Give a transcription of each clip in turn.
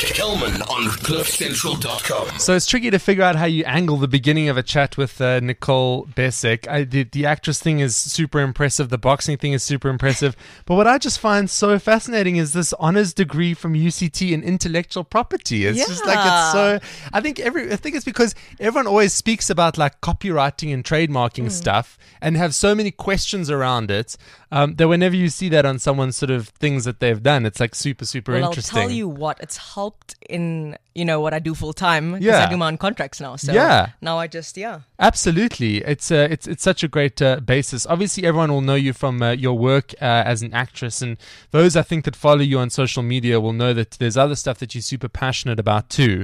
Kelman on CliffCentral.com. So it's tricky to figure out how you angle the beginning of a chat with Nicole Besic. The actress thing is super impressive. The boxing thing is super impressive. But what I just find so fascinating is this honors degree from UCT in intellectual property. It's just like, it's so, I think it's because everyone always speaks about like copywriting and trademarking stuff and have so many questions around it that whenever you see that on someone's sort of things that they've done, it's like super interesting. I'll tell you what, it's helped in, what I do full time because I do my own contracts now. So now I just, Absolutely. It's such a great basis. Obviously, everyone will know you from your work as an actress, and those I think that follow you on social media will know that there's other stuff that you're super passionate about too,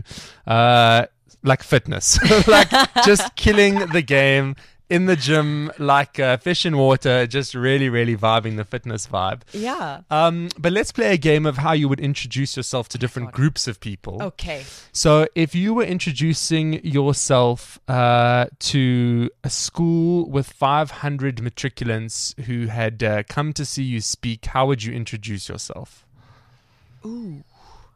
like fitness, like just killing the game in the gym, like fish in water, just really vibing the fitness vibe. Yeah. But let's play a game of how you would introduce yourself to different groups of people. Okay. So if you were introducing yourself to a school with 500 matriculants who had come to see you speak, how would you introduce yourself? Ooh.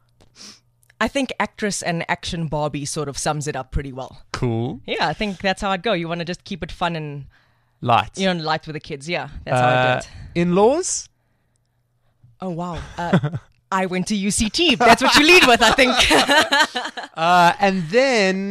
I think actress and action Barbie sort of sums it up pretty well. Cool. Yeah, I think that's how I'd go. You want to just keep it fun and light. Light with the kids. Yeah, that's how I do it. In-laws? Oh, wow. I went to UCT. That's what you lead with, I think. And then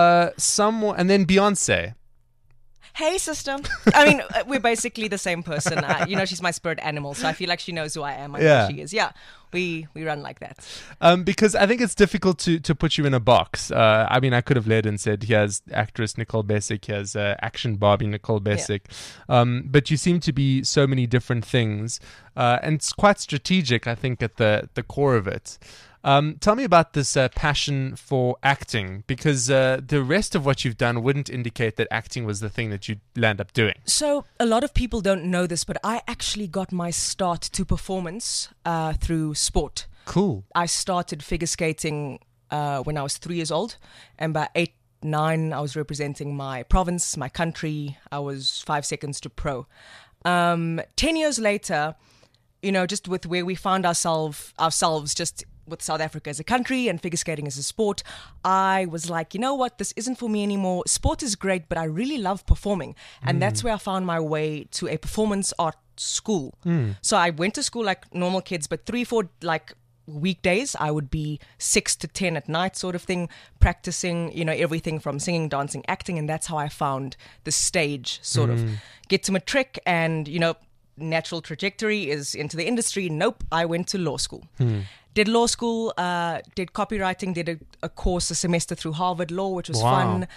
Beyonce. Hey, sister. I mean, we're basically the same person. She's my spirit animal, so I feel like she knows who I am. I know she is. Yeah, we run like that. Because I think it's difficult to put you in a box. I mean, I could have led and said, here's actress Nicole Besic, here's action Barbie Nicole Besic. Yeah. But you seem to be so many different things. And it's quite strategic, I think, at the core of it. Tell me about this passion for acting, because the rest of what you've done wouldn't indicate that acting was the thing that you'd land up doing. So a lot of people don't know this, but I actually got my start to performance through sport. Cool. I started figure skating when I was 3 years old, and by 8, 9, I was representing my province, my country. I was 5 seconds to pro. 10 years later, just with where we found ourselves just with South Africa as a country and figure skating as a sport, I was like, you know what, this isn't for me anymore. Sport is great, but I really love performing. And that's where I found my way to a performance art school. So I went to school like normal kids, but 3-4 like weekdays, I would be 6 to 10 at night sort of thing, practicing, everything from singing, dancing, acting. And that's how I found the stage sort of. Get to matric and, natural trajectory is into the industry. Nope, I went to law school. Did law school, did copywriting, did a course, a semester through Harvard Law, which was fun.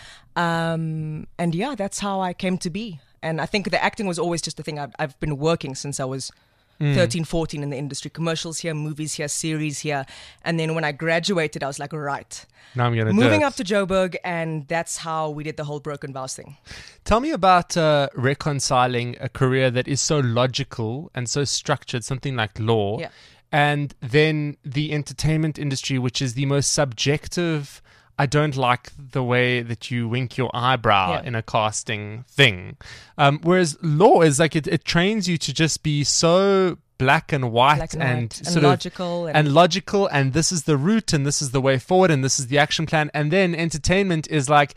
And that's how I came to be. And I think the acting was always just a thing. I've been working since I was 13, 14 in the industry. Commercials here, movies here, series here. And then when I graduated, I was like, all right. Now I'm going to moving up to Joburg, and that's how we did the whole Broken Vows thing. Tell me about reconciling a career that is so logical and so structured, something like law, and then the entertainment industry, which is the most subjective. I don't like the way that you wink your eyebrow in a casting thing. Whereas law is like it trains you to just be so black and white and sort logical of and logical, and this is the route and this is the way forward and this is the action plan. And then entertainment is like,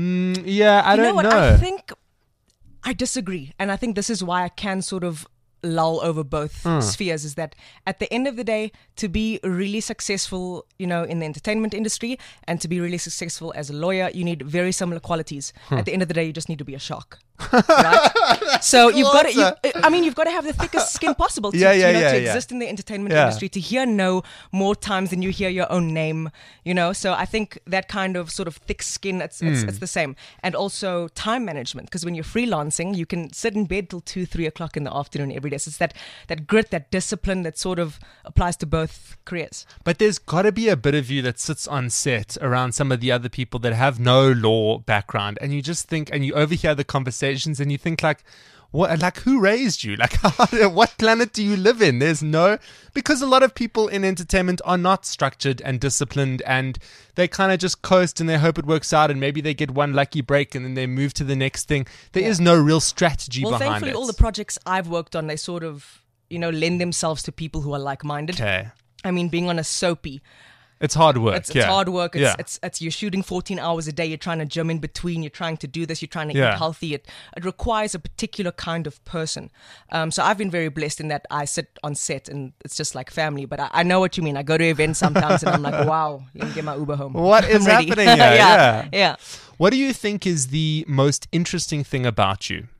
I don't know. I think I disagree, and I think this is why I can sort of lull over both spheres, is that at the end of the day, to be really successful, in the entertainment industry and to be really successful as a lawyer, you need very similar qualities. At the end of the day, you just need to be a shark. Right? So you've got to have the thickest skin possible to exist in the entertainment industry, to hear no more times than you hear your own name, So I think that kind of sort of thick skin, it's the same. And also time management, because when you're freelancing, you can sit in bed till 2-3 o'clock in the afternoon every day. So it's that grit, that discipline that sort of applies to both careers. But there's got to be a bit of you that sits on set around some of the other people that have no law background, and you just think, and you overhear the conversations, and you think like, what? Like, who raised you? Like, what planet do you live in? Because a lot of people in entertainment are not structured and disciplined, and they kind of just coast and they hope it works out, and maybe they get one lucky break and then they move to the next thing. There is no real strategy behind it. Well, thankfully, all the projects I've worked on, they sort of, lend themselves to people who are like-minded. Okay. I mean, being on a soapy, It's hard work. It's hard work. Yeah. It's you're shooting 14 hours a day. You're trying to gym in between. You're trying to do this. You're trying to Yeah. eat healthy. It requires a particular kind of person. So I've been very blessed in that I sit on set and it's just like family. But I know what you mean. I go to events sometimes and I'm like, wow, let me get my Uber home. What is I'm ready. happening here? Yeah. What do you think is the most interesting thing about you?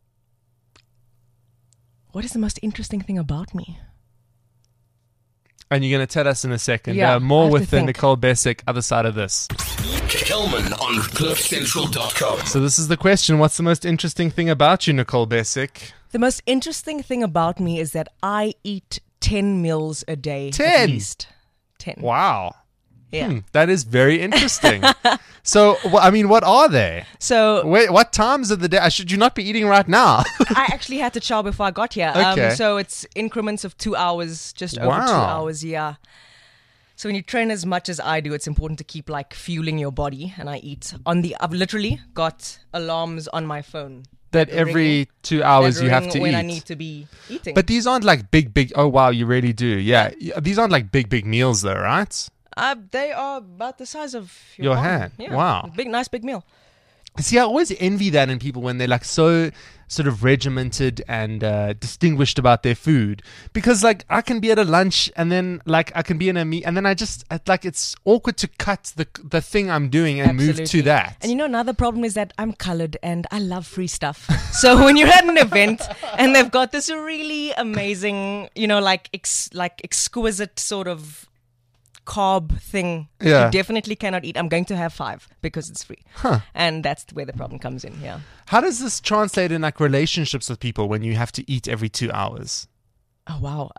What is the most interesting thing about me? And you're going to tell us in a second. Yeah, I more have to with think. Nicole Bessick, other side of this. Kelman on CliffCentral.com. So this is the question. What's the most interesting thing about you, Nicole Bessick? The most interesting thing about me is that I eat 10 meals a day. 10? At least. 10. Wow. Yeah. That is very interesting. So, what are they? So Wait, what times of the day? Should you not be eating right now? I actually had to chow before I got here. Okay. So it's increments of 2 hours, just over 2 Wow. hours, yeah. So when you train as much as I do, it's important to keep like fueling your body. And I eat I've literally got alarms on my phone. That every 2 hours that you have ring to when eat. I need to be eating. But these aren't like big. Oh wow, you really do. Yeah, these aren't like big meals though, right? They are about the size of Your palm. hand. Yeah. Wow. Nice big meal. See, I always envy that in people when they're like so sort of regimented and distinguished about their food, because like I can be at a lunch and then like I can be in a meet and then it's awkward to cut the thing I'm doing and move to Absolutely. that. And you know, another problem is that I'm colored and I love free stuff. So when you're at an event and they've got this really amazing, like exquisite sort of carb thing that Yeah. you definitely cannot eat, I'm going to have 5 because it's free. Huh. And that's where the problem comes in. Yeah. How does this translate in like relationships with people when you have to eat every 2 hours? Oh wow.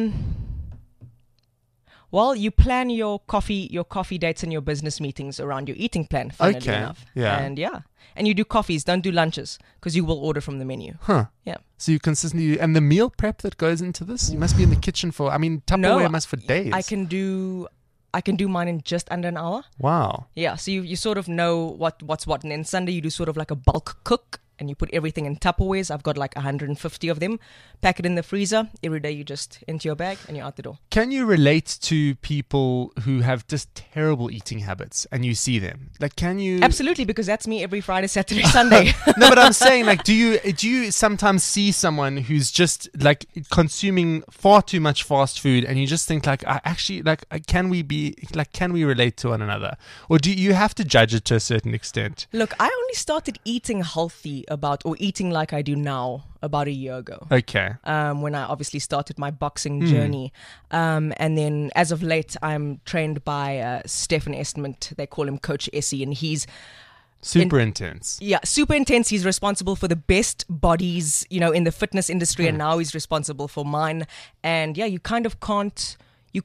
Well, you plan your coffee dates and your business meetings around your eating plan, funnily Okay, enough. yeah. And you do coffees, don't do lunches, because you will order from the menu. Huh. Yeah. So you consistently and the meal prep that goes into this, you must be in the kitchen for. I mean, Tupperware must for days. I can do mine in just under an hour. Wow. Yeah, so you sort of know what's what. And then Sunday you do sort of like a bulk cook and you put everything in Tupperwares. I've got like 150 of them. Pack it in the freezer. Every day you just into your bag and you're out the door. Can you relate to people who have just terrible eating habits and you see them? Like, can you? Absolutely, because that's me every Friday, Saturday, Sunday. No, but I'm saying, like, do you sometimes see someone who's just like consuming far too much fast food, and you just think like, can we relate to one another, or do you have to judge it to a certain extent? Look, I only started eating healthy eating like I do now about a year ago. Okay. When I obviously started my boxing journey. And then as of late, I'm trained by Stefan Estment. They call him Coach Essie, and he's Super intense. Yeah, super intense. He's responsible for the best bodies, in the fitness industry, and now he's responsible for mine. And yeah, you kind of can't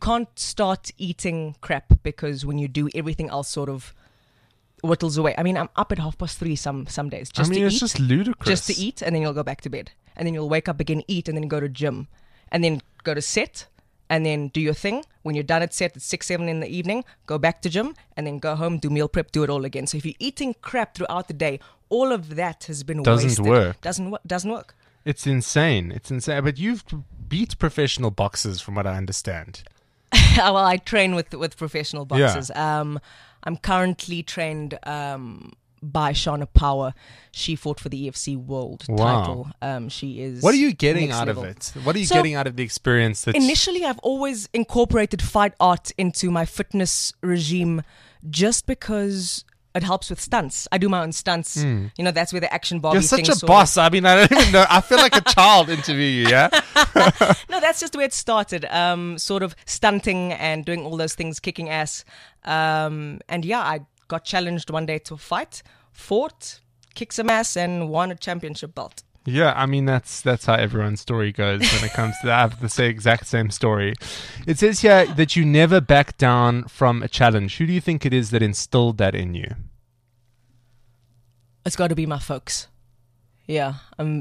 start eating crap, because when you do, everything else sort of whittles away. I mean, I'm up at 3:30 some days just to eat. It's just ludicrous. Just to eat, and then you'll go back to bed. And then you'll wake up again, eat, and then go to gym. And then go to set, and then do your thing. When you're done at set at 6, 7 in the evening, go back to gym, and then go home, do meal prep, do it all again. So if you're eating crap throughout the day, all of that has been wasted. Doesn't work. It's insane. But you've beat professional boxers from what I understand. Well, I train with professional boxers. I'm currently trained by Shauna Power. She fought for the EFC World title. She is. What are you getting next out level. of it? What are you getting out of the experience? Initially, I've always incorporated fight art into my fitness regime, just because it helps with stunts. I do my own stunts. That's where the action Barbie. You're such thing a boss. I mean, I don't even know. I feel like a child interview you. Yeah. No, that's just the way it started. Sort of stunting and doing all those things, kicking ass. And yeah, I got challenged one day to a fight, fought, kicked some ass, and won a championship belt. Yeah, I mean, that's how everyone's story goes when it comes to that. I have the exact same story. It says here that you never back down from a challenge. Who do you think it is that instilled that in you? It's got to be my folks. Yeah,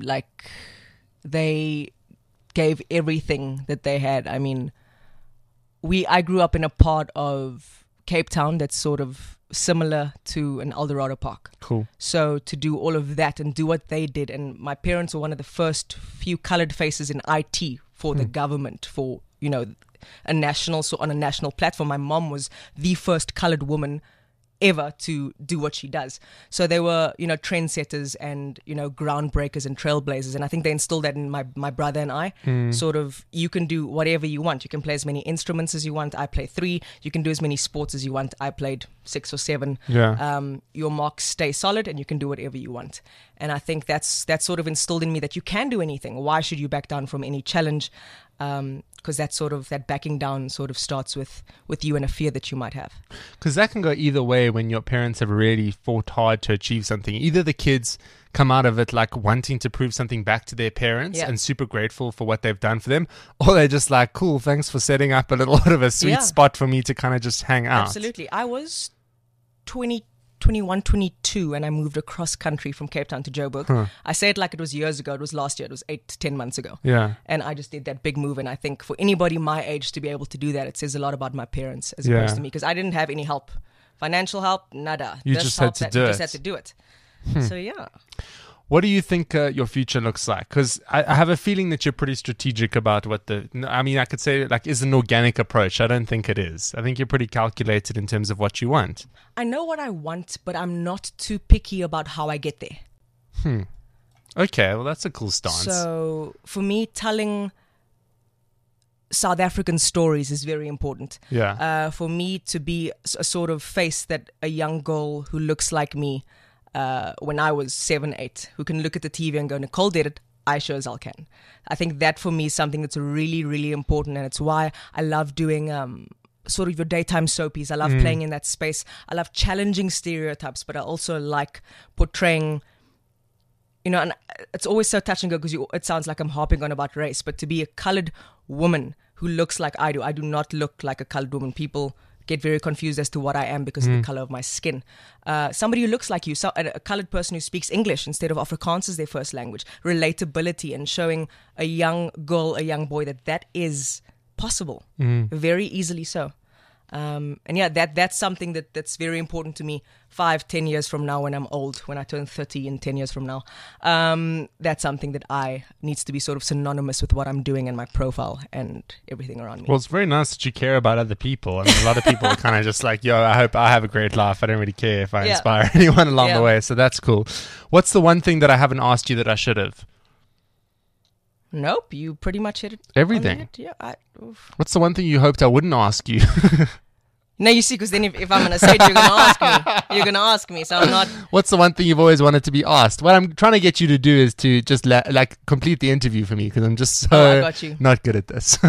they gave everything that they had. I mean, I grew up in a part of Cape Town that's sort of similar to an Eldorado Park. Cool. So to do all of that and do what they did, and my parents were one of the first few colored faces in IT for the government, for a national, so on a national platform. My mom was the first colored woman ever to do what she does. So they were, trendsetters and, groundbreakers and trailblazers. And I think they instilled that in my brother and I. Sort of, you can do whatever you want. You can play as many instruments as you want. I play 3. You can do as many sports as you want. I played 6 or 7. Yeah. Your marks stay solid and you can do whatever you want. And I think that's sort of instilled in me that you can do anything. Why should you back down from any challenge? Because that backing down sort of starts with you and a fear that you might have. Because that can go either way when your parents have really fought hard to achieve something. Either the kids come out of it like wanting to prove something back to their parents and super grateful for what they've done for them, or they're just like, cool, thanks for setting up a little bit of a sweet spot for me to kind of just hang out. Absolutely. I was 21, 22, and I moved across country from Cape Town to Joburg. I say it like it was years ago. It was last year. It was 8 to 10 months ago. Yeah. And I just did that big move. And I think for anybody my age to be able to do that, it says a lot about my parents as opposed to me, because I didn't have any help. Financial help, nada. You just had to do it. So, yeah. What do you think your future looks like? Because I have a feeling that you're pretty strategic about I could say is an organic approach. I don't think it is. I think you're pretty calculated in terms of what you want. I know what I want, but I'm not too picky about how I get there. Okay, well, that's a cool stance. So for me, telling South African stories is very important. Yeah. For me to be a sort of face that a young girl who looks like me when I was 7, 8, who can look at the TV and go, Nicole did it, I sure as hell can. I think that for me is something that's really, really important, and it's why I love doing sort of your daytime soapies. I love playing in that space. I love challenging stereotypes, but I also like portraying, and it's always so touch and go because it sounds like I'm harping on about race, but to be a colored woman who looks like I do not look like a colored woman. People get very confused as to what I am because of the color of my skin. Somebody who looks like you, a colored person who speaks English instead of Afrikaans as their first language, relatability, and showing a young girl, a young boy that is possible, very easily so. And that's something that's very important to me 5-10 years from now when I'm old, when I turn 30 in 10 years from now. That's something that needs to be sort of synonymous with what I'm doing and my profile and everything around me. Well, it's very nice that you care about other people. I mean, a lot of people are kind of just like, yo, I hope I have a great life. I don't really care if I inspire anyone along the way. So that's cool. What's the one thing that I haven't asked you that I should have? Nope, you pretty much hit it. Everything? Yeah. What's the one thing you hoped I wouldn't ask you? No, you see, because then if I'm going to say it, you're going to ask me. You're going to ask me, so I'm not... What's the one thing you've always wanted to be asked? What I'm trying to get you to do is to just complete the interview for me, because I'm just so not good at this.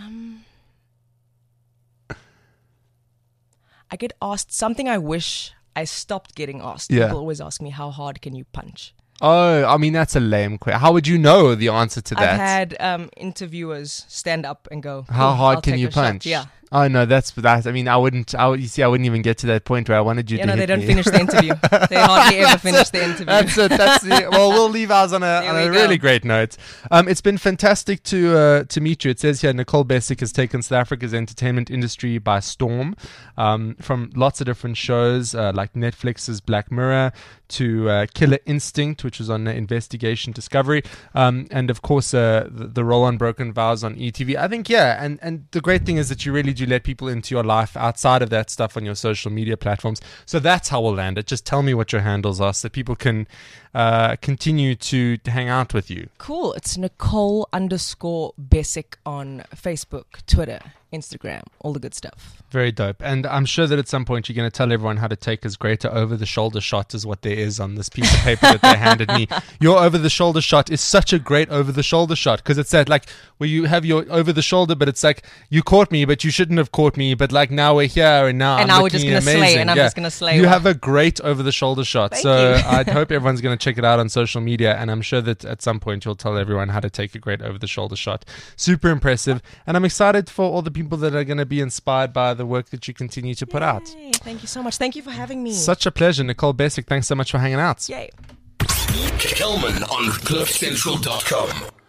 I get asked something I wish I stopped getting asked. Yeah. People always ask me, how hard can you punch? Oh, I mean, that's a lame question. How would you know the answer to that? I've had interviewers stand up and go, how hard can you punch? Yeah. Oh, no, that's that. I mean, I wouldn't even get to that point where I wanted you to hit they don't me. finish the interview. They hardly ever finish the interview. That's it. Well, we'll leave ours on a really great note. It's been fantastic to meet you. It says here, Nicole Besic has taken South Africa's entertainment industry by storm, from lots of different shows like Netflix's Black Mirror to Killer Instinct, which was on Investigation Discovery, and of course the role on Broken Vows on ETV. I think, and the great thing is that you really do let people into your life outside of that stuff on your social media platforms. So that's how we'll land it. Just tell me what your handles are so that people can continue to hang out with you. Cool. It's Nicole_Besic on Facebook, Twitter, Instagram, all the good stuff. Very dope. And I'm sure that at some point you're going to tell everyone how to take as great a over-the-shoulder shot as what there is on this piece of paper that they handed me. Your over-the-shoulder shot is such a great over-the-shoulder shot, because it's that like where you have your over-the-shoulder, but it's like you caught me, but you shouldn't have caught me, but like now we're here and now we're just going to slay, and I'm just going to slay. You have a great over-the-shoulder shot. Thank so you. I hope everyone's going to check it out on social media, and I'm sure that at some point you'll tell everyone how to take a great over-the-shoulder shot. Super impressive, and I'm excited for all the people that are going to be inspired by the work that you continue to put out. Thank you so much. Thank you for having me. Such a pleasure. Nicole Besic, thanks so much for hanging out. Yay. Kelman on CliffCentral.com.